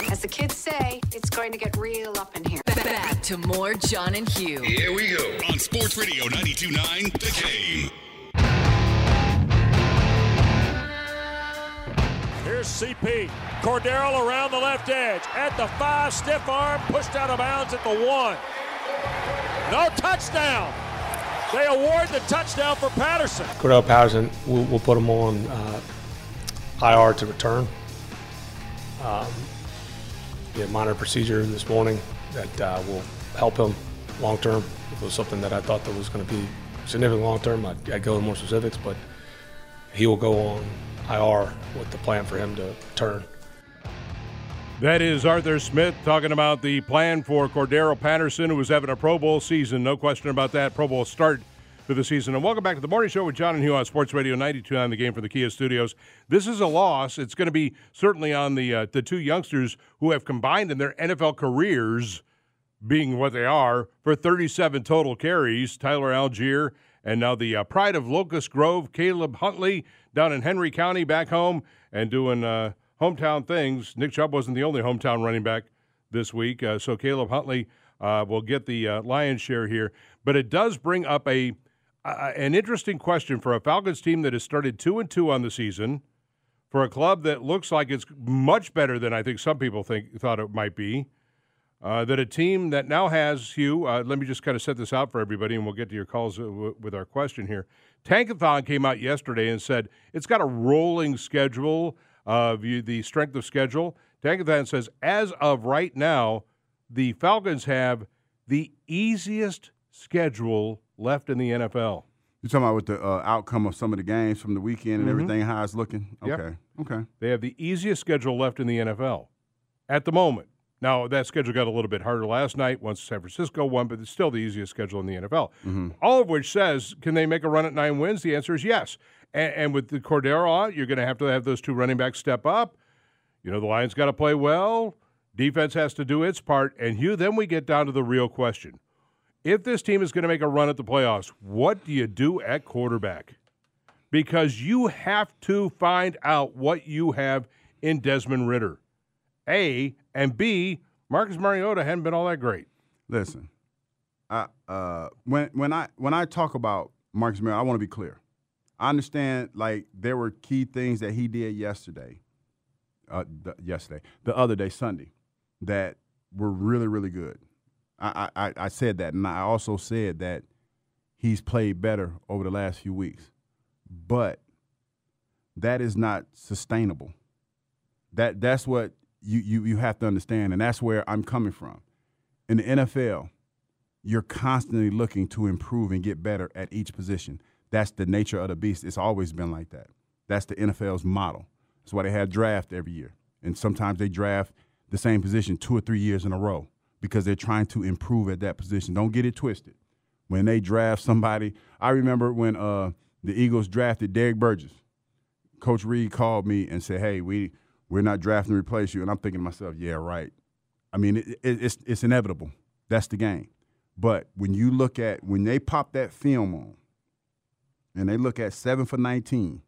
As the kids say, it's going to get real up in here. Back to more John and Hugh. Here we go. On Sports Radio 92.9, The Game. Here's CP. Cordero around the left edge. At the 5, stiff arm, pushed out of bounds at the 1. No touchdown. They award the touchdown for Patterson. Cordero Patterson, we'll put him on IR to return. Minor procedure this morning that will help him long term. If it was something that I thought that was going to be significant long term, I'd go into more specifics, but he will go on IR with the plan for him to return. That is Arthur Smith talking about the plan for Cordero Patterson, who was having a Pro Bowl season. No question about that. Pro Bowl start to the season. And welcome back to the morning show with John and Hugh on Sports Radio 92.9 The Game from the Kia Studios. This is a loss. It's going to be certainly on the two youngsters who have combined in their NFL careers, being what they are, for 37 total carries. Tyler Algier and now the pride of Locust Grove, Caleb Huntley, down in Henry County, back home and doing hometown things. Nick Chubb wasn't the only hometown running back this week, so Caleb Huntley will get the lion's share here. But it does bring up an interesting question for a Falcons team that has started 2-2 on the season, for a club that looks like it's much better than I think some people thought it might be, that a team that now has, Hugh, let me just kind of set this out for everybody, and we'll get to your calls with our question here. Tankathon came out yesterday and said it's got a rolling schedule of the strength of schedule. Tankathon says, as of right now, the Falcons have the easiest schedule left in the NFL. You're talking about with the outcome of some of the games from the weekend and everything, how it's looking? Okay. Yep. Okay. They have the easiest schedule left in the NFL at the moment. Now, that schedule got a little bit harder last night once San Francisco won, but it's still the easiest schedule in the NFL. Mm-hmm. All of which says, can they make a run at 9 wins? The answer is yes. And with the Cordero on, you're going to have those two running backs step up. You know, the Lions got to play well. Defense has to do its part. And, Hugh, then we get down to the real question. If this team is going to make a run at the playoffs, what do you do at quarterback? Because you have to find out what you have in Desmond Ridder. A, and B, Marcus Mariota hadn't been all that great. Listen, when I talk about Marcus Mariota, I want to be clear. I understand, like, there were key things that he did the other day, Sunday, that were really, really good. I said that, and I also said that he's played better over the last few weeks. But that is not sustainable. That's what you have to understand, and that's where I'm coming from. In the NFL, you're constantly looking to improve and get better at each position. That's the nature of the beast. It's always been like that. That's the NFL's model. That's why they have draft every year. And sometimes they draft the same position 2 or 3 years in a row because they're trying to improve at that position. Don't get it twisted. When they draft somebody, I remember when the Eagles drafted Derek Burgess. Coach Reed called me and said, hey, we're not drafting to replace you. And I'm thinking to myself, yeah, right. I mean, it's inevitable. That's the game. But when you look at, when they pop that film on and they look at 7 for 19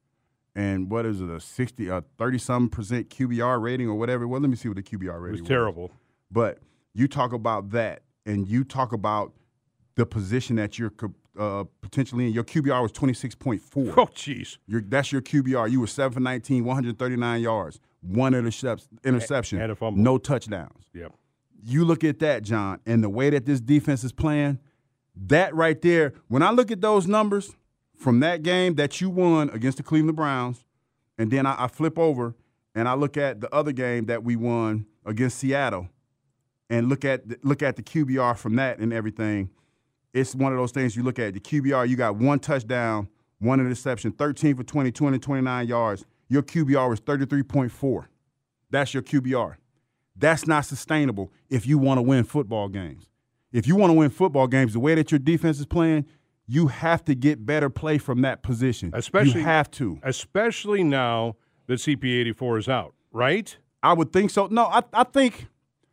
and what is it, a 30-something% QBR rating or whatever. Well, let me see what the QBR rating was. It was terrible. But you talk about that and you talk about the position that you're potentially in. Your QBR was 26.4. Oh, jeez. That's your QBR. You were 7 for 19, 139 yards, 1 interception, and a fumble. No touchdowns. Yep. You look at that, John, and the way that this defense is playing, that right there, when I look at those numbers from that game that you won against the Cleveland Browns, and then I flip over and I look at the other game that we won against Seattle and look at the QBR from that and everything, it's one of those things you look at. The QBR, you got 1 touchdown, 1 interception, 13 for 20, 229 yards. Your QBR was 33.4. That's your QBR. That's not sustainable if you want to win football games. If you want to win football games, the way that your defense is playing, you have to get better play from that position. You have to. Especially now that CP84 is out, right? I would think so. No, I think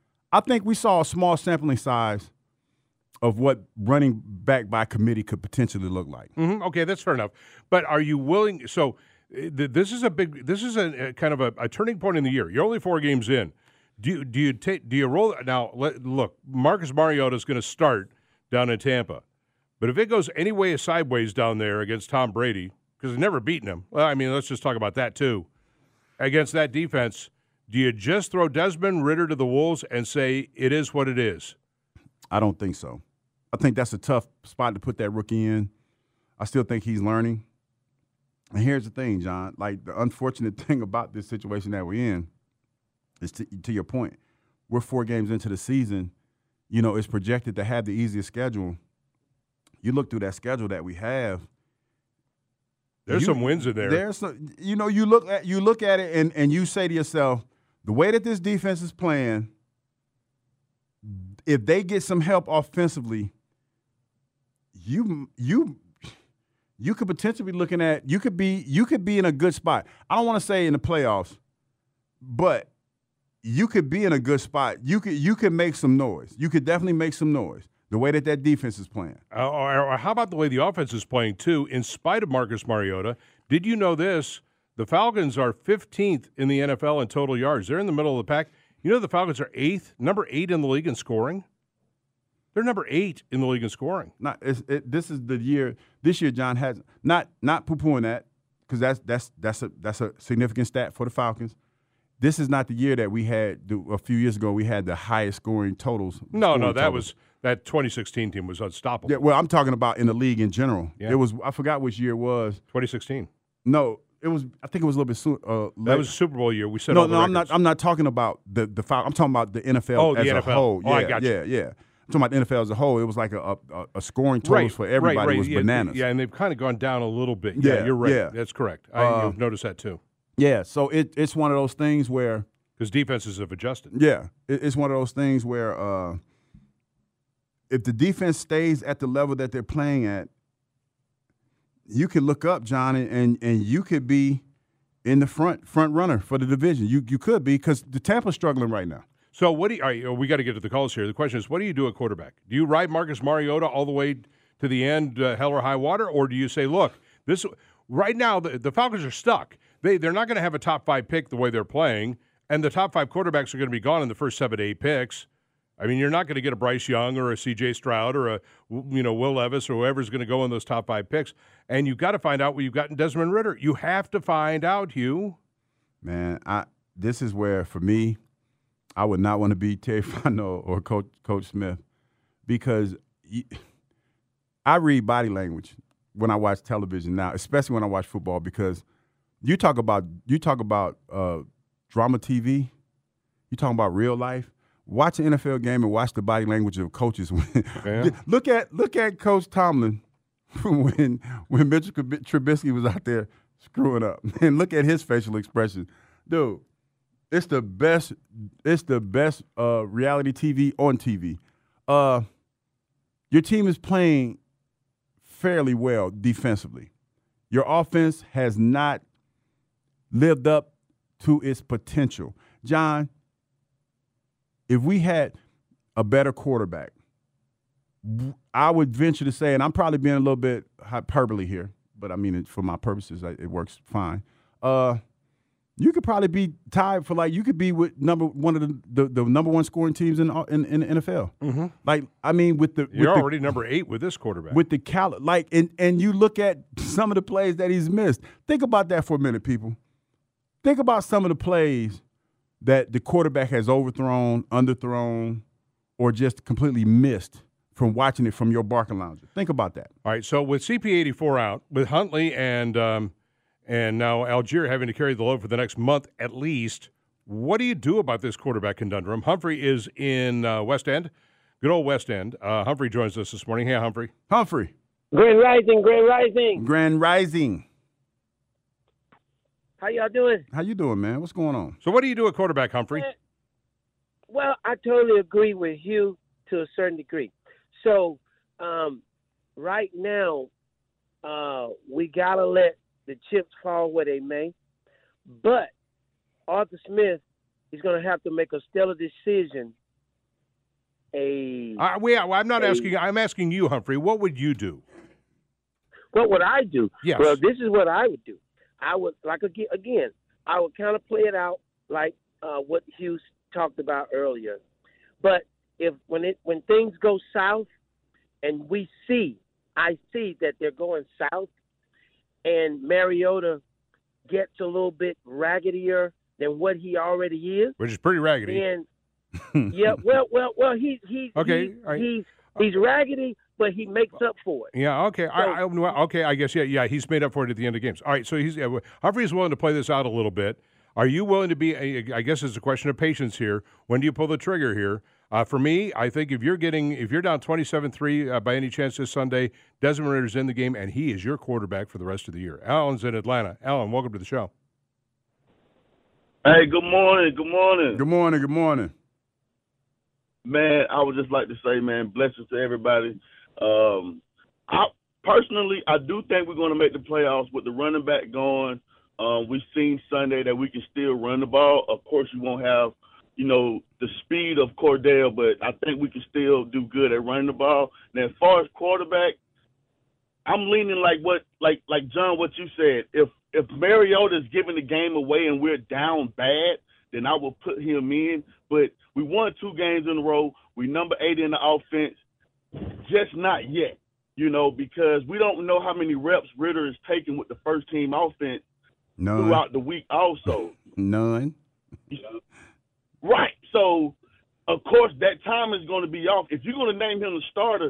we saw a small sampling size of what running back by committee could potentially look like. Mm-hmm. Okay, that's fair enough. But are you willing – so this is a kind of a turning point in the year. You're only 4 games in. Do you roll now? Look, Marcus Mariota is going to start down in Tampa, but if it goes any way sideways down there against Tom Brady, because he's never beaten him. Well, I mean, let's just talk about that too. Against that defense, do you just throw Desmond Ridder to the wolves and say it is what it is? I don't think so. I think that's a tough spot to put that rookie in. I still think he's learning. And here's the thing, John. Like, the unfortunate thing about this situation that we're in is, to your point, we're 4 games into the season. You know, it's projected to have the easiest schedule. You look through that schedule that we have. There's some wins in there. There's some, you know, you look at it and you say to yourself, the way that this defense is playing, if they get some help offensively, you could potentially be looking at you could be in a good spot. I don't want to say in the playoffs, but you could be in a good spot. You could make some noise. You could definitely make some noise. The way that defense is playing. Or how about the way the offense is playing, too, in spite of Marcus Mariota? Did you know this? The Falcons are 15th in the NFL in total yards. They're in the middle of the pack. You know the Falcons are number 8 in the league in scoring? They're number 8 in the league in scoring. This is the year. This year, John, has not poo-pooing that, because that's a significant stat for the Falcons. This is not the year that we had a few years ago. We had the highest scoring totals. That 2016 team was unstoppable. Yeah, well, I'm talking about in the league in general. Yeah. It was, I forgot which year it was. 2016. No, it was. I think it was a little bit soon. That was a Super Bowl year. We said no. I'm not talking about the I'm talking about the NFL as a whole. Oh, I got you. Yeah. I'm talking about the NFL as a whole. It was like a scoring totals for everybody. It was bananas. Yeah, and they've kind of gone down a little bit. Yeah, you're right. Yeah. That's correct. You've noticed that too. Yeah, so it's one of those things where because defenses have adjusted. Yeah, it's one of those things where if the defense stays at the level that they're playing at, you could look up, John, and you could be in the front runner for the division. You could be, because the Tampa's struggling right now. So what do you? We got to get to the calls here. The question is, what do you do at quarterback? Do you ride Marcus Mariota all the way to the end, hell or high water, or do you say, look, this right now the Falcons are stuck. They're not going to have a top 5 pick the way they're playing, and the top 5 quarterbacks are going to be gone in the first 7 to 8 picks. I mean, you're not going to get a Bryce Young or a C.J. Stroud or a Will Levis or whoever's going to go in those top 5 picks. And you've got to find out what you've got in Desmond Ridder. You have to find out, Hugh. Man, this is where, for me, I would not want to be Terry Fontenot or Coach Smith, because I read body language when I watch television now, especially when I watch football, because you talk about drama TV, you talking about real life. Watch an NFL game and watch the body language of coaches. Yeah. Look at Coach Tomlin when Mitchell Trubisky was out there screwing up, and look at his facial expression, dude. It's the best. It's the best reality TV on TV. Your team is playing fairly well defensively. Your offense has not lived up to its potential, John. If we had a better quarterback, I would venture to say, and I'm probably being a little bit hyperbole here, but I mean it for my purposes, it works fine. You could probably be tied for, like, you could be with one of the number 1 scoring teams in the NFL. Mm-hmm. Like, I mean, you're already number 8 with this quarterback. With the caliber, like, and you look at some of the plays that he's missed. Think about that for a minute, people. Think about some of the plays that the quarterback has overthrown, underthrown, or just completely missed from watching it from your barking lounger. Think about that. All right, so with CP84 out, with Huntley and now Algier having to carry the load for the next month at least, what do you do about this quarterback conundrum? Humphrey is in West End, good old West End. Humphrey joins us this morning. Hey, Humphrey. Humphrey. Grand Rising, Grand Rising. Grand Rising. How y'all doing? How you doing, man? What's going on? So what do you do at quarterback, Humphrey? Well, I totally agree with Hugh to a certain degree. So right now, we got to let the chips fall where they may. But Arthur Smith is going to have to make a stellar decision. I'm not asking. I'm asking you, Humphrey. What would you do? What would I do? Yes. Well, this is what I would do. I would, I would kind of play it out like what Hughes talked about earlier. But when things go south, and I see that they're going south, and Mariota gets a little bit raggedier than what he already is, which is pretty raggedy. And yeah, well, he's raggedy, but he makes up for it. Yeah, okay. So, I guess, yeah, he's made up for it at the end of games. All right, so Humphrey's willing to play this out a little bit. Are you willing to be, I guess it's a question of patience here. When do you pull the trigger here? For me, I think if you're down 27-3 by any chance this Sunday, Desmond Ritter's in the game, and he is your quarterback for the rest of the year. Alan's in Atlanta. Alan, welcome to the show. Hey, good morning. Good morning. Good morning. Good morning. Man, I would just like to say, man, blessings to everybody. I do think we're going to make the playoffs with the running back going. We've seen Sunday that we can still run the ball. Of course, you won't have, the speed of Cordell, but I think we can still do good at running the ball. Now, as far as quarterback, I'm leaning like John, what you said. If Mariota is giving the game away and we're down bad, then I will put him in. But we won 2 games in a row. We number 8 in the offense. Just not yet, because we don't know how many reps Ritter is taking with the first team offense throughout the week also. None. Right. So, of course, that time is going to be off. If you're going to name him the starter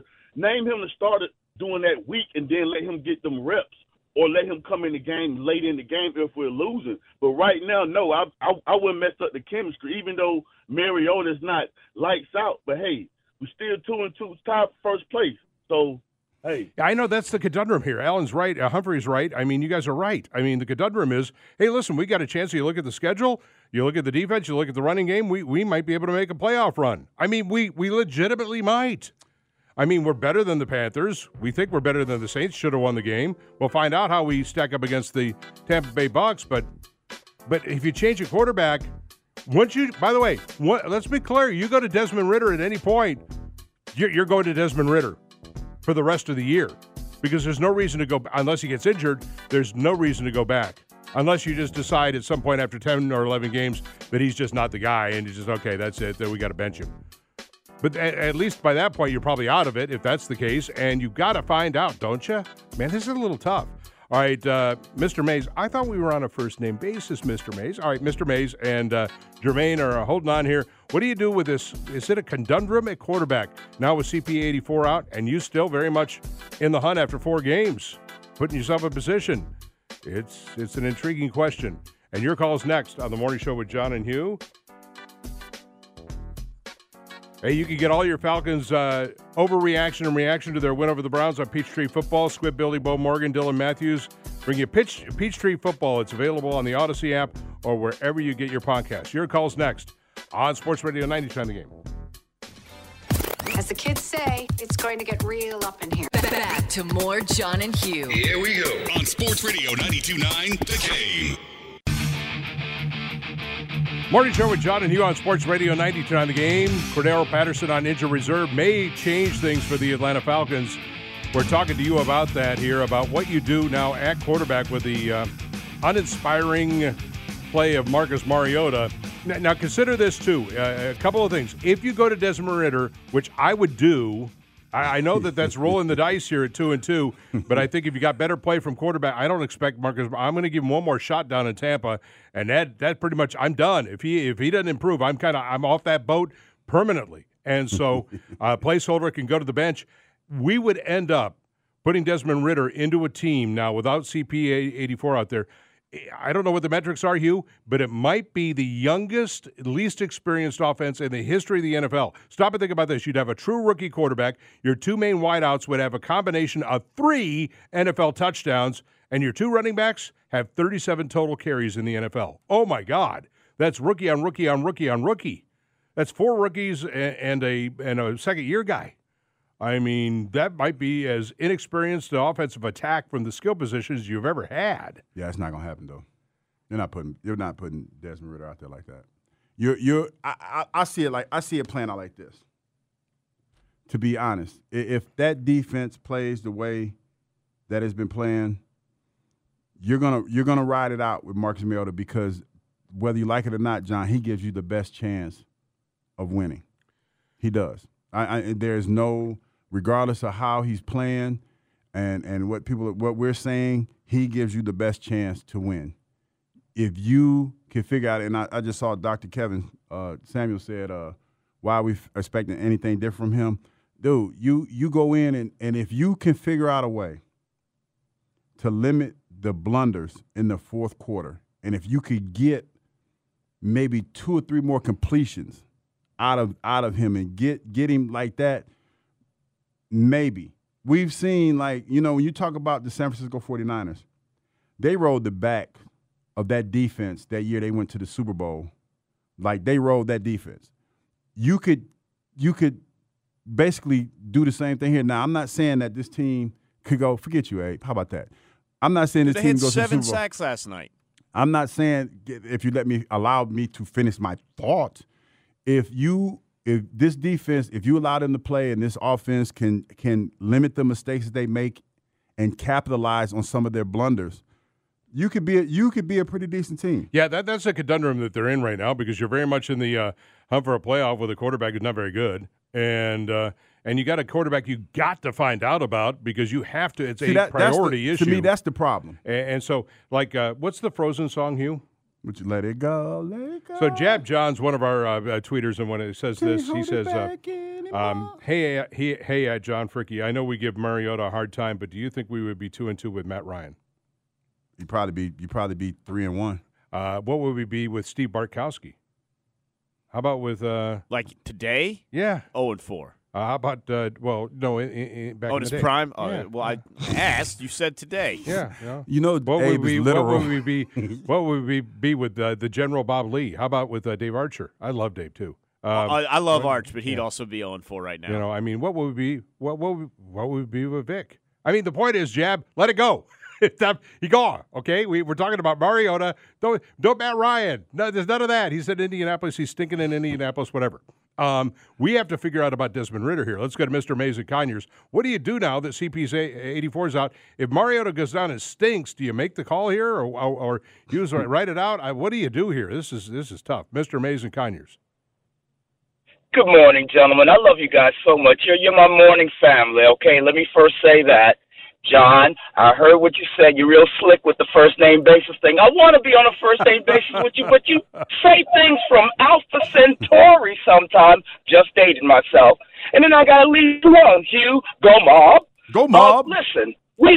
during that week and then let him get them reps or let him come in the game late in the game if we're losing. But right now, no, I wouldn't mess up the chemistry, even though Mariota's not lights out. But, hey, we're still 2-2, tied for first place. So, hey. I know that's the conundrum here. Alan's right. Humphrey's right. I mean, you guys are right. I mean, the conundrum is, hey, listen, we got a chance. You look at the schedule, you look at the defense, you look at the running game, we might be able to make a playoff run. I mean, we legitimately might. I mean, we're better than the Panthers. We think we're better than the Saints. Should have won the game. We'll find out how we stack up against the Tampa Bay Bucks. But if you change a quarterback, by the way, let's be clear. You go to Desmond Ridder at any point, you're going to Desmond Ridder for the rest of the year, because there's no reason to go, unless he gets injured, there's no reason to go back. Unless you just decide at some point after 10 or 11 games that he's just not the guy and he's just, okay, that's it, then we got to bench him. But at least by that point, you're probably out of it if that's the case, and you got to find out, don't you? Man, this is a little tough. All right, Mr. Mays, I thought we were on a first-name basis, Mr. Mays. All right, Mr. Mays and Jermaine are holding on here. What do you do with this? Is it a conundrum at quarterback? Now with CP84 out, and you still very much in the hunt after 4 games, putting yourself in position. It's an intriguing question. And your call's next on The Morning Show with John and Hugh. Hey, you can get all your Falcons overreaction and reaction to their win over the Browns on Peachtree Football. Squib, Billy, Bo Morgan, Dylan Matthews. Bring you Peachtree Football. It's available on the Odyssey app or wherever you get your podcasts. Your call's next on Sports Radio 92.9 The Game. As the kids say, it's going to get real up in here. Back to more John and Hugh. Here we go on Sports Radio 92.9 The Game. Morning Show with John and Hugh on Sports Radio 92.9 The Game. Cordero Patterson on injured reserve may change things for the Atlanta Falcons. We're talking to you about that here, about what you do now at quarterback with the uninspiring play of Marcus Mariota. Now consider this, too. A couple of things. If you go to Desmond Ridder, which I would do, I know that's rolling the dice here at 2-2, but I think if you got better play from quarterback, I don't expect Marcus. I'm going to give him one more shot down in Tampa, and that pretty much, I'm done. If he doesn't improve, I'm off that boat permanently. And so placeholder can go to the bench. We would end up putting Desmond Ridder into a team now without CP84 out there. I don't know what the metrics are, Hugh, but it might be the youngest, least experienced offense in the history of the NFL. Stop and think about this. You'd have a true rookie quarterback. Your 2 main wideouts would have a combination of 3 NFL touchdowns, and your 2 running backs have 37 total carries in the NFL. Oh, my God. That's rookie on rookie on rookie on rookie. That's 4 rookies and a second-year guy. I mean, that might be as inexperienced an offensive attack from the skill positions you've ever had. Yeah, it's not going to happen, though. You're not putting Desmond Ridder out there like that. I see it playing out like this. To be honest, if that defense plays the way that it's been playing, you're gonna ride it out with Marcus Mariota, because whether you like it or not, John, he gives you the best chance of winning. He does. There's no, regardless of how he's playing and what we're saying, he gives you the best chance to win. If you can figure out, and I just saw Dr. Kevin Samuel said, why are we expecting anything different from him? Dude, you go in and if you can figure out a way to limit the blunders in the fourth quarter, and if you could get maybe 2 or 3 more completions out of him and get him like that, maybe. We've seen, like, when you talk about the San Francisco 49ers, they rolled the back of that defense that year they went to the Super Bowl. Like, they rolled that defense. You could basically do the same thing here. Now, I'm not saying that this team could go, forget you, Abe. How about that? I'm not saying this team goes to the Super Bowl. They had 7 sacks last night. I'm not saying, if you allow me to finish my thought, if this defense, if you allow them to play and this offense can limit the mistakes that they make and capitalize on some of their blunders, you could be a pretty decent team. Yeah, that's a conundrum that they're in right now because you're very much in the hunt for a playoff with a quarterback who's not very good, and you got a quarterback you got to find out about because you have to. It's a priority issue. To me, that's the problem. And so, like, what's the Frozen song, Hugh? Would you let it go, let it go? So Jab John's one of our tweeters, and when it says this, he says, "Hey, John Fricky, I know we give Mariota a hard time, but do you think we would be 2-2 with Matt Ryan? You'd probably be 3-1. What would we be with Steve Bartkowski? How about with like today? Yeah, 0-4. How about back in his the day. prime? Yeah. Well, I asked. You said today. Yeah. What would we literal. What would we be with the General Bob Lee? How about with Dave Archer? I love Dave too. I love Arch, but he'd also be 0-4 right now. I mean, what would we be? What would we be with Vic? I mean, the point is, Jab, let it go. He gone. Okay, we're talking about Mariota. Don't Matt Ryan. No, there's none of that. He's in Indianapolis. He's stinking in Indianapolis. Whatever. We have to figure out about Desmond Ridder here. Let's go to Mr. Mays at Conyers. What do you do now that CP's 84 is out? If Mariota goes down and stinks, do you make the call here or use write it out? What do you do here? This is tough. Mr. Mays and Conyers. Good morning, gentlemen. I love you guys so much. You're my morning family. Okay, let me first say that. John, I heard what you said. You're real slick with the first name basis thing. I want to be on a first name basis with you, but you say things from Alpha Centauri sometimes. Just dated myself. And then I got to leave you alone. Hugh, go mob. Go mob. Listen,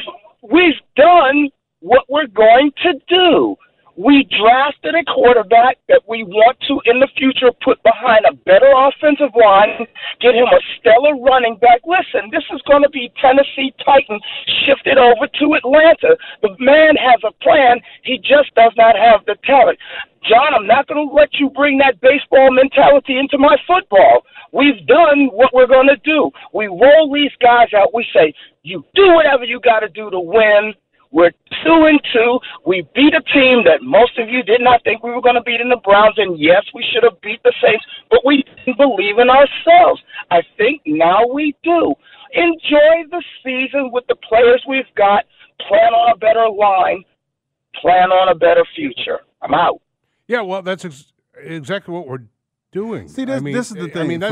we've done what we're going to do. We drafted a quarterback that we want to, in the future, put behind a better offensive line, get him a stellar running back. Listen, this is going to be Tennessee Titans shifted over to Atlanta. The man has a plan. He just does not have the talent. John, I'm not going to let you bring that baseball mentality into my football. We've done what we're going to do. We roll these guys out. We say, you do whatever you got to do to win. We're 2-2. We beat a team that most of you did not think we were going to beat in the Browns, and yes, we should have beat the Saints, but we didn't believe in ourselves. I think now we do. Enjoy the season with the players we've got. Plan on a better line. Plan on a better future. I'm out. Yeah, well, that's exactly what we're doing. See, this is the thing. I mean,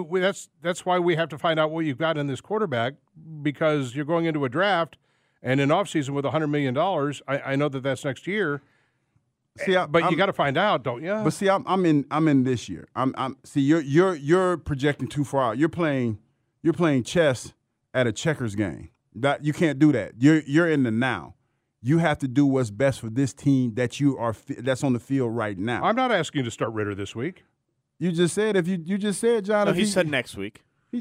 that's why we have to find out what you've got in this quarterback, because you're going into a draft. And in offseason with $100 million, I know that's next year. See, but you got to find out, don't you? But see, I'm in this year. See, you're projecting too far out. You're playing chess at a checkers game. That you can't do that. You're in the now. You have to do what's best for this team that's on the field right now. I'm not asking you to start Ridder this week. You just said you just said, John. No, he said next week.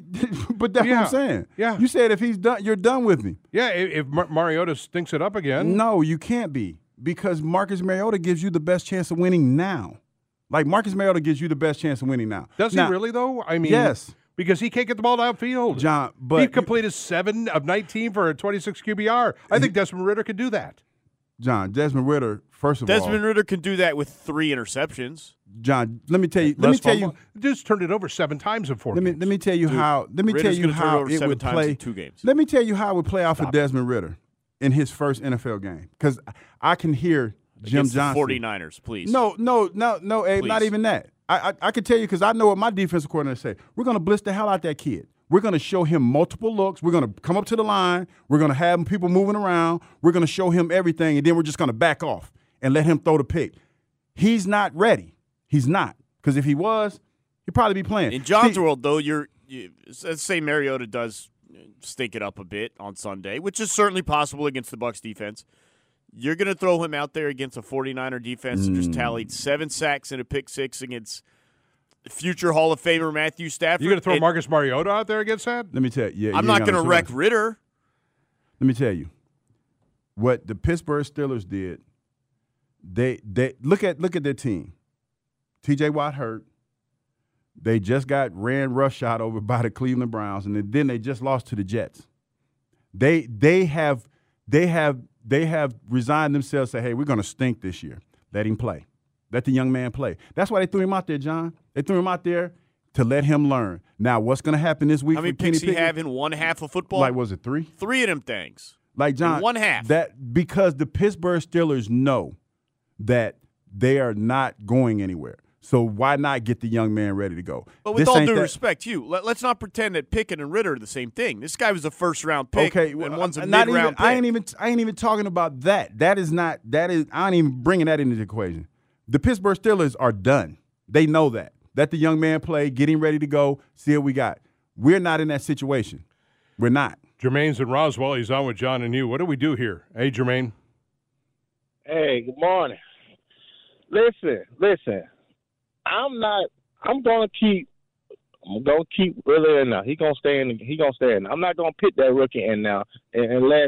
But that's what I'm saying. Yeah. You said if he's done, you're done with me. Yeah, if Mariota stinks it up again. No, you can't be, because Marcus Mariota gives you the best chance of winning now. Like, Marcus Mariota gives you the best chance of winning now. Does he really, though? I mean, yes. Because he can't get the ball downfield. John, but he completed 7 of 19 for a 26 QBR. I think Desmond Ridder could do that. John, Desmond Ridder, first of all. Desmond Ridder can do that with 3 interceptions. John, let me tell you. Just turned it over 7 times in 4 games. Let me tell you how. Let me tell you how it would play. In 2 games. Let me tell you how it would play out for Desmond Ridder in his first NFL game, because I can hear Jim Against Johnson. The 49ers, please. No, Abe, please. not even that. I can tell you because I know what my defensive coordinator say. We're going to blitz the hell out that kid. We're going to show him multiple looks. We're going to come up to the line. We're going to have people moving around. We're going to show him everything, and then we're just going to back off and let him throw the pick. He's not ready. He's not. Because if he was, he'd probably be playing. In John's world, though, let's say Mariota does stink it up a bit on Sunday, which is certainly possible against the Bucs defense. You're going to throw him out there against a 49er defense that just tallied 7 sacks and a pick 6 against future Hall of Famer Matthew Stafford. You're going to throw Marcus Mariota out there against that? Let me tell you. Yeah, I'm not going to wreck Ritter. Let me tell you. What the Pittsburgh Steelers did, they look at their team. T.J. Watt hurt. They just got ran roughshod over by the Cleveland Browns, and then they just lost to the Jets. They have resigned themselves to say, hey, we're going to stink this year. Let him play. Let the young man play. That's why they threw him out there, John. They threw him out there to let him learn. Now, what's going to happen this week? How many picks he have in one half of football? Like, was it 3? 3 of them things. Like, John. In one half. Because the Pittsburgh Steelers know that they are not going anywhere. So why not get the young man ready to go? But with all due respect, let's not pretend that Pickett and Ritter are the same thing. This guy was a first-round pick, and one's a mid-round pick. I ain't even talking about that. I ain't even bringing that into the equation. The Pittsburgh Steelers are done. They know that. Let the young man play, get him ready to go, see what we got. We're not in that situation. We're not. Jermaine's in Roswell. He's on with John and you. What do we do here? Hey, Jermaine. Hey, good morning. Listen. I'm gonna keep Ritter in now. He gonna stay in. I'm not gonna put that rookie in now unless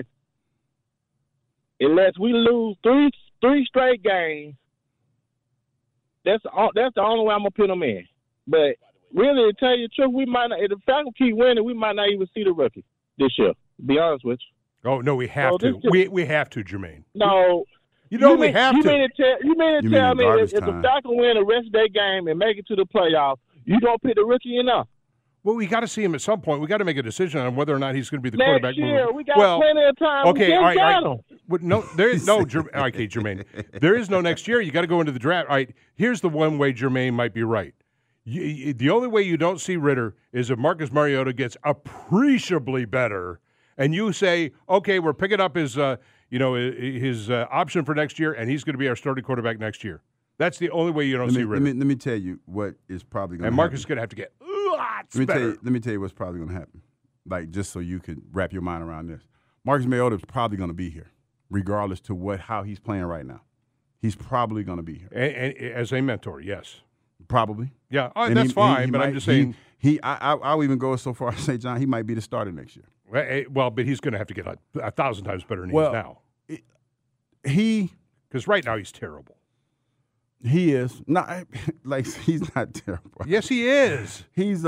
we lose three straight games. That's the only way I'm gonna put him in. But really, to tell you the truth, we might not. If the Falcons keep winning, we might not even see the rookie this year. To be honest with you. Oh no, we have to. We have to, Jermaine. No. We have to. You mean to tell me if the Falcons win the rest of their game and make it to the playoffs, you don't pick the rookie enough? Well, we got to see him at some point. We got to make a decision on whether or not he's going to be the quarterback. Next year, we got plenty of time. Okay, all right. No, there is no. Okay, Jermaine, there is no next year. You got to go into the draft. All right, here's the one way Jermaine might be right. The only way you don't see Ritter is if Marcus Mariota gets appreciably better, and you say, okay, we're picking up his option for next year, and he's going to be our starting quarterback next year. That's the only way you don't see Ritter. Let me tell you what is probably going to happen. And Marcus is going to have to get Let me tell you what's probably going to happen. Like, just so you can wrap your mind around this. Marcus Mariota is probably going to be here, regardless to how he's playing right now. He's probably going to be here. And as a mentor, yes. Probably. Yeah, that's fine, but I'm just saying. I'll even go so far as to say, John, he might be the starter next year. Well, but he's going to have to get 1,000 times better than he is now. Because right now he's terrible. He is not he's not terrible. Yes, he is. He's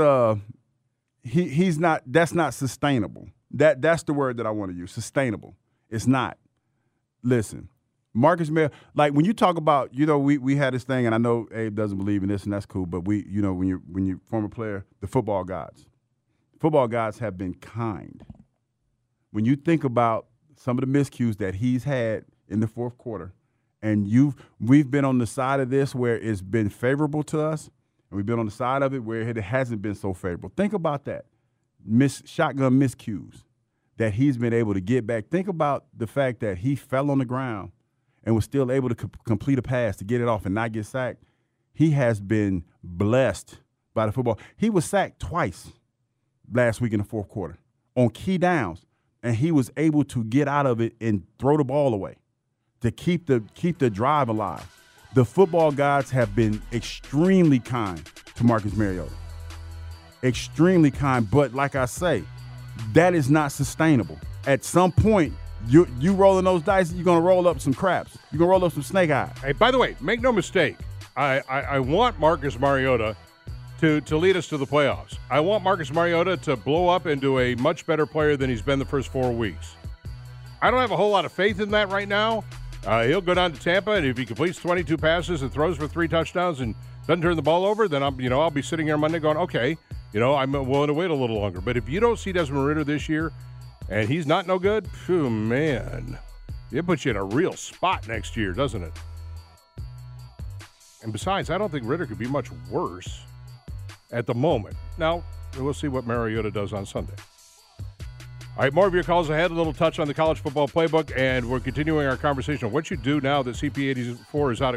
not. That's not sustainable. That's the word that I want to use. Sustainable. It's not. Listen, Marcus Mariota. Like when you talk about, we had this thing, and I know Abe doesn't believe in this, and that's cool. But when you're former player, the football gods have been kind. When you think about some of the miscues that he's had in the fourth quarter. And we've been on the side of this where it's been favorable to us, and we've been on the side of it where it hasn't been so favorable. Think about that. Shotgun miscues that he's been able to get back. Think about the fact that he fell on the ground and was still able to complete a pass to get it off and not get sacked. He has been blessed by the football. He was sacked twice last week in the fourth quarter on key downs, and he was able to get out of it and throw the ball away to keep the drive alive. The football gods have been extremely kind to Marcus Mariota. Extremely kind, but like I say, that is not sustainable. At some point, you rolling those dice, you're going to roll up some craps. You're going to roll up some snake eyes. Hey, by the way, make no mistake, I want Marcus Mariota to lead us to the playoffs. I want Marcus Mariota to blow up into a much better player than he's been the first 4 weeks. I don't have a whole lot of faith in that right now. He'll go down to Tampa, and if he completes 22 passes and throws for 3 touchdowns and doesn't turn the ball over, then I'll be sitting here Monday going, okay, I'm willing to wait a little longer. But if you don't see Desmond Ritter this year, and he's not no good, phew, man, it puts you in a real spot next year, doesn't it? And besides, I don't think Ridder could be much worse at the moment. Now, we'll see what Mariota does on Sunday. All right, more of your calls ahead. A little touch on the college football playbook, and we're continuing our conversation on what you do now that CP84 is out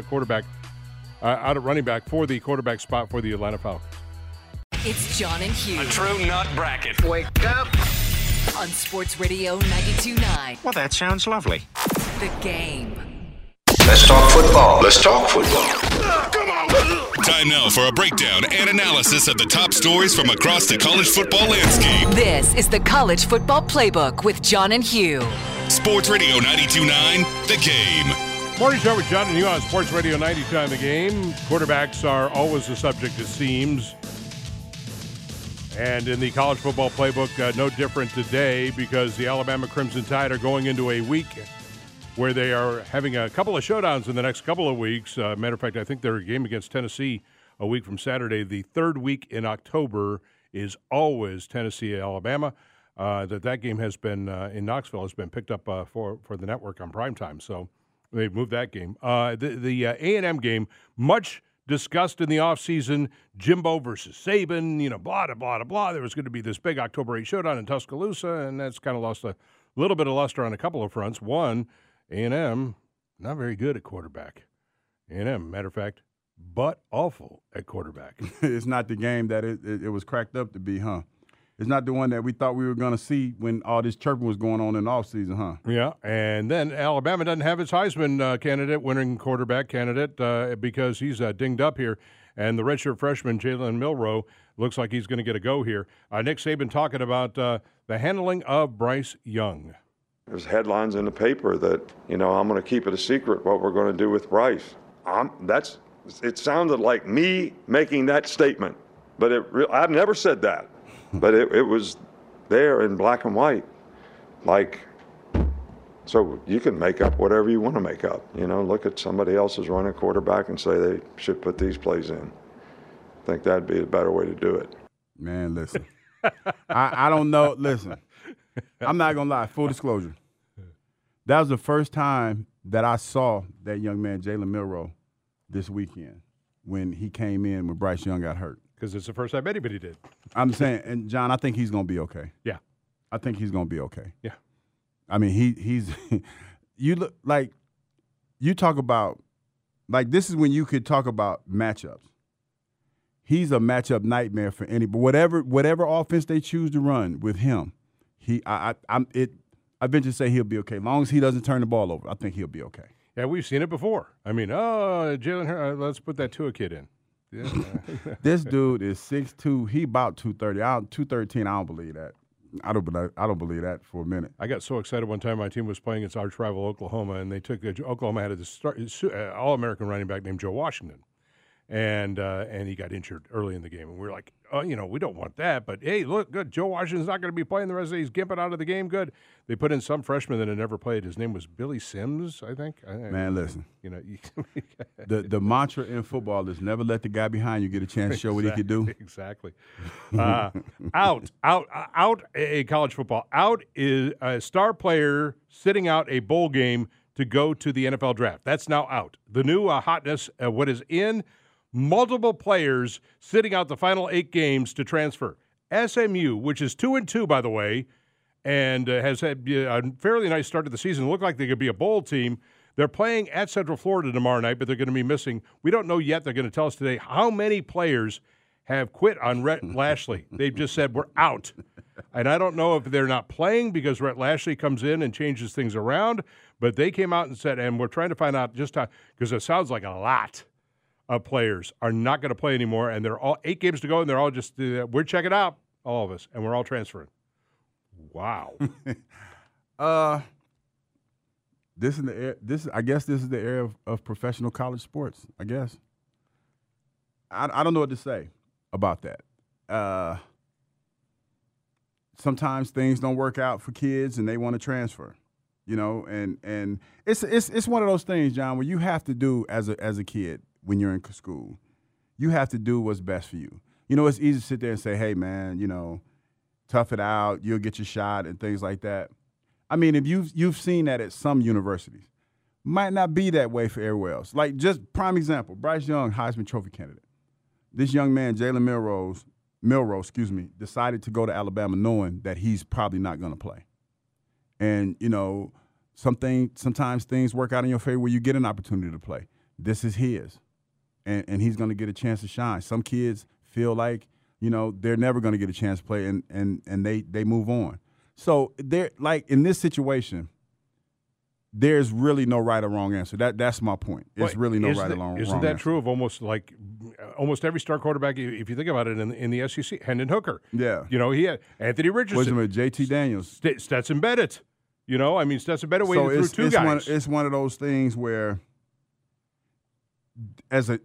at running back for the quarterback spot for the Atlanta Falcons. It's John and Hugh. A true nut bracket. Wake up. On Sports Radio 92.9. Well, that sounds lovely. The Game. Let's talk football. Let's talk football. Time now for a breakdown and analysis of the top stories from across the college football landscape. This is the College Football Playbook with John and Hugh. Sports Radio 92.9, The Game. Morning show with John and Hugh on Sports Radio 92.9, The Game. Quarterbacks are always the subject, it seems. And in the college football playbook, no different today because the Alabama Crimson Tide are going into a week where they are having a couple of showdowns in the next couple of weeks. Matter of fact, I think their game against Tennessee a week from Saturday. The third week in October is always Tennessee-Alabama. That game has been in Knoxville has been picked up for the network on primetime. So they've moved that game. The A&M game, much discussed in the offseason, Jimbo versus Saban, blah, blah, blah, blah. There was going to be this big October 8 showdown in Tuscaloosa, and that's kind of lost a little bit of luster on a couple of fronts. One, A&M, not very good at quarterback. A&M, matter of fact, but awful at quarterback. It's not the game that it was cracked up to be, huh? It's not the one that we thought we were going to see when all this chirping was going on in the offseason, huh? Yeah, and then Alabama doesn't have its Heisman winning quarterback candidate because he's dinged up here. And the redshirt freshman, Jalen Milroe, looks like he's going to get a go here. Nick Saban talking about the handling of Bryce Young. There's headlines in the paper that, I'm going to keep it a secret what we're going to do with Bryce. It sounded like me making that statement, but I've never said that. But it was there in black and white. So you can make up whatever you want to make up. Look at somebody else's running quarterback and say they should put these plays in. I think that'd be a better way to do it. Man, listen. I don't know. Listen, I'm not going to lie. Full disclosure. That was the first time that I saw that young man, Jalen Milroe, this weekend when he came in when Bryce Young got hurt. Because it's the first time anybody did. I'm saying, and John, I think he's going to be okay. Yeah. I think he's going to be okay. Yeah. I mean, he's you look like you talk about this is when you could talk about matchups. He's a matchup nightmare for anybody. Whatever offense they choose to run with him, I venture to say he'll be okay. As long as he doesn't turn the ball over, I think he'll be okay. Yeah, we've seen it before. I mean, Jalen, let's put that Tua kid in. Yeah. This dude is 6'2". He about 230. 213. I don't believe that. I don't believe that for a minute. I got so excited one time my team was playing against arch rival Oklahoma, and they took Oklahoma had a All-American running back named Joe Washington, and he got injured early in the game, and we were like, we don't want that. But hey, look, good. Joe Washington's not going to be playing the rest of the day. He's gimping out of the game. Good. They put in some freshman that had never played. His name was Billy Sims, I think. Man, listen. The mantra in football is never let the guy behind you get a chance to show what he can do. Exactly. Out a college football. Out is a star player sitting out a bowl game to go to the NFL draft. That's now out. The new hotness, what is in, multiple players sitting out the final 8 games to transfer. SMU, which is 2-2, by the way, and has had a fairly nice start to the season. Look like they could be a bowl team. They're playing at Central Florida tomorrow night, but they're going to be missing. We don't know yet. They're going to tell us today how many players have quit on Rhett Lashley. They've just said, we're out. And I don't know if they're not playing because Rhett Lashley comes in and changes things around, but they came out and said, and we're trying to find out just how, because it sounds like a lot of players are not going to play anymore, and they're all 8 games to go, and they're all just, we're checking out, all of us, and we're all transferring. Wow. I guess this is the era of professional college sports, I guess. I don't know what to say about that. Sometimes things don't work out for kids and they want to transfer, and it's one of those things, John, where you have to do as a kid when you're in school. You have to do what's best for you. It's easy to sit there and say, hey, man, tough it out, you'll get your shot and things like that. I mean, if you've seen that at some universities, might not be that way for everywhere else. Like, just prime example, Bryce Young, Heisman Trophy candidate. This young man, Jalen Milroe, decided to go to Alabama knowing that he's probably not going to play. And, you know, sometimes things work out in your favor where you get an opportunity to play. This is his, and he's going to get a chance to shine. Some kids feel like, you know, they're never going to get a chance to play, and they move on. So, they're like, in this situation, there's really no right or wrong answer. That's my point. It's really no right or wrong answer. Isn't that true of almost every star quarterback? If you think about it in the SEC, Hendon Hooker. Yeah. You know, he had Anthony Richardson. Was it JT Daniels? Stetson Bennett. You know, I mean, Stetson Bennett waited through two guys. It's one of those things where, say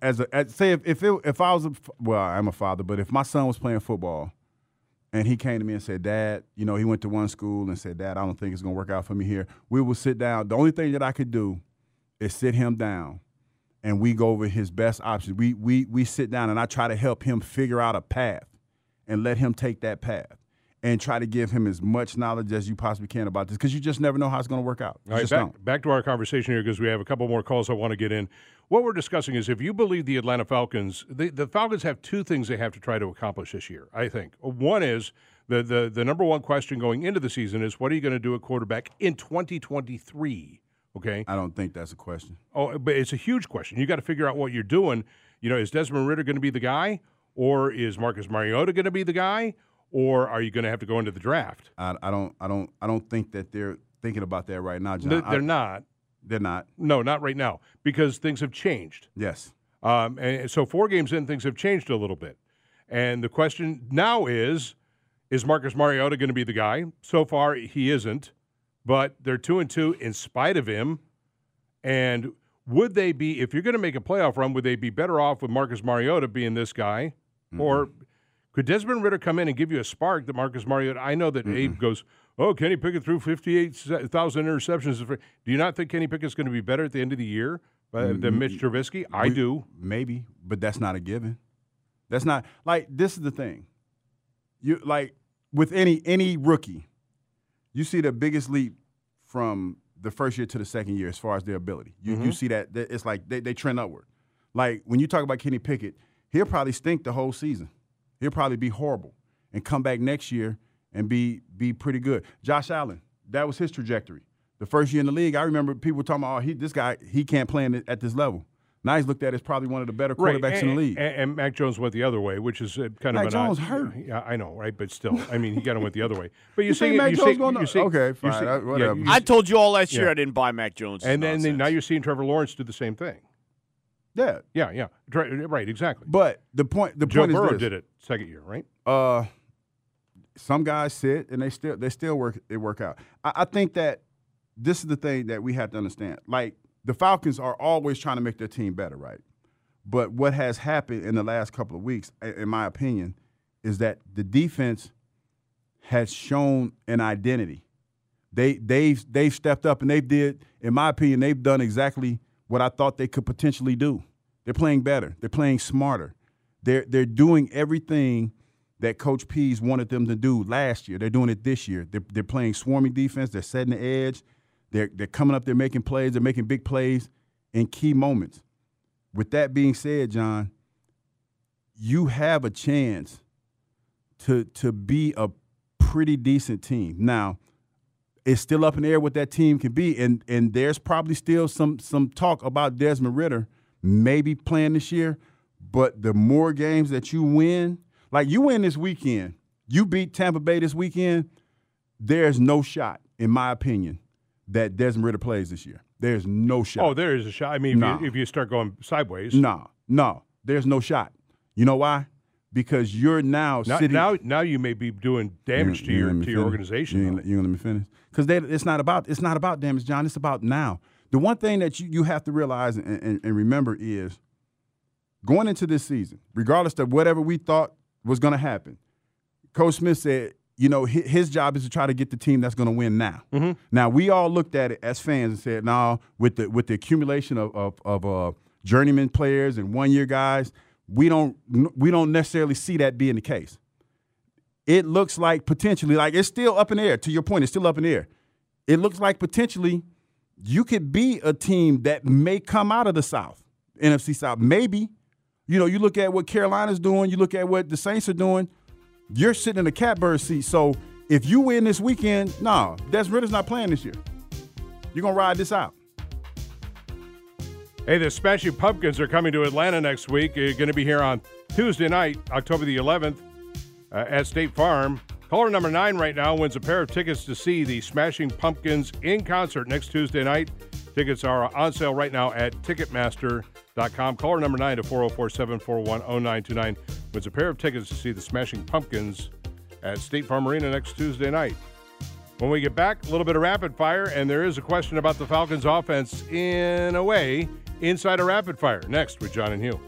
if I was I'm a father, but if my son was playing football, and he came to me and said, Dad, you know, he went to one school and said, Dad, I don't think it's going to work out for me here. We will sit down. The only thing that I could do is sit him down, and we go over his best options. We sit down, and I try to help him figure out a path and let him take that path and try to give him as much knowledge as you possibly can about this, because you just never know how it's going to work out. All right, back to our conversation here, because we have a couple more calls I want to get in. What we're discussing is, if you believe the Atlanta Falcons, the Falcons have two things they have to try to accomplish this year, I think. One is the number one question going into the season is, what are you going to do at quarterback in 2023? Okay? I don't think that's a question. Oh, but it's a huge question. You got to figure out what you're doing. You know, is Desmond Ridder going to be the guy, or is Marcus Mariota going to be the guy, or are you going to have to go into the draft? I don't think that they're thinking about that right now, John. They're not. They're not. No, not right now, because things have changed. Yes. And so 4 games in, things have changed a little bit. And the question now is Marcus Mariota going to be the guy? So far, he isn't. But they're 2-2 in spite of him. And would they be, if you're going to make a playoff run, would they be better off with Marcus Mariota being this guy? Mm-hmm. Or could Desmond Ridder come in and give you a spark that Marcus Mariota? I know that Abe goes, Kenny Pickett threw 58,000 interceptions. Do you not think Kenny Pickett's going to be better at the end of the year than Mitch Trubisky? I do. Maybe, but that's not a given. That's not – like, this is the thing. You like, with any rookie, you see the biggest leap from the first year to the second year as far as their ability. You see that it's like they trend upward. Like, when you talk about Kenny Pickett, he'll probably stink the whole season. He'll probably be horrible and come back next year and be pretty good. Josh Allen, that was his trajectory. The first year in the league, I remember people talking about, this guy, he can't play at this level. Now he's looked at as probably one of the better quarterbacks in the league. And Mac Jones went the other way, which is kind of Mac Jones hurt. Yeah, I know, right? But still, I mean, he got him went the other way. But you see, Mac Jones going to okay, fine, whatever. I told you all last year I didn't buy Mac Jones. And then now you're seeing Trevor Lawrence do the same thing. Yeah. Yeah. Right, exactly. But the point is Joe Burrow did it second year, right? Some guys sit and they still work out. I think that this is the thing that we have to understand. Like, the Falcons are always trying to make their team better, right? But what has happened in the last couple of weeks, in my opinion, is that the defense has shown an identity. They've stepped up, and in my opinion, they've done exactly what I thought they could potentially do. They're playing better. They're playing smarter. They're doing everything that Coach Pease wanted them to do last year. They're doing it this year. They're playing swarming defense. They're setting the edge. They're coming up. They're making plays. They're making big plays in key moments. With that being said, John, you have a chance to be a pretty decent team. Now, it's still up in the air what that team can be, and there's probably still some talk about Desmond Ridder maybe playing this year. But the more games that you win, like you win this weekend, you beat Tampa Bay this weekend, there's no shot, in my opinion, that Desmond Ridder plays this year. There's no shot. Oh, there is a shot. I mean, if you start going sideways. No, there's no shot. You know why? Because you're now sitting. Now you may be doing damage to your organization. You gonna let me finish? Because it's not about damage, John. It's about now. The one thing that you have to realize and remember is going into this season, regardless of whatever we thought was going to happen, Coach Smith said, his job is to try to get the team that's going to win now. Mm-hmm. Now, we all looked at it as fans and said, no, with the accumulation of journeyman players and one-year guys, we don't necessarily see that being the case. It looks like potentially, like it's still up in the air. To your point, it's still up in the air. It looks like potentially you could be a team that may come out of the South, NFC South. Maybe. You know, you look at what Carolina's doing, you look at what the Saints are doing, you're sitting in the catbird seat. So if you win this weekend, Desmond Ritter's not playing this year. You're going to ride this out. Hey, the Smashing Pumpkins are coming to Atlanta next week. You're going to be here on Tuesday night, October the 11th, at State Farm. Caller number 9 right now wins a pair of tickets to see the Smashing Pumpkins in concert next Tuesday night. Tickets are on sale right now at Ticketmaster.com. Caller number 9 to 404-741-0929 wins a pair of tickets to see the Smashing Pumpkins at State Farm Arena next Tuesday night. When we get back, a little bit of rapid fire, and there is a question about the Falcons offense in a way inside a rapid fire. Next with John and Hugh.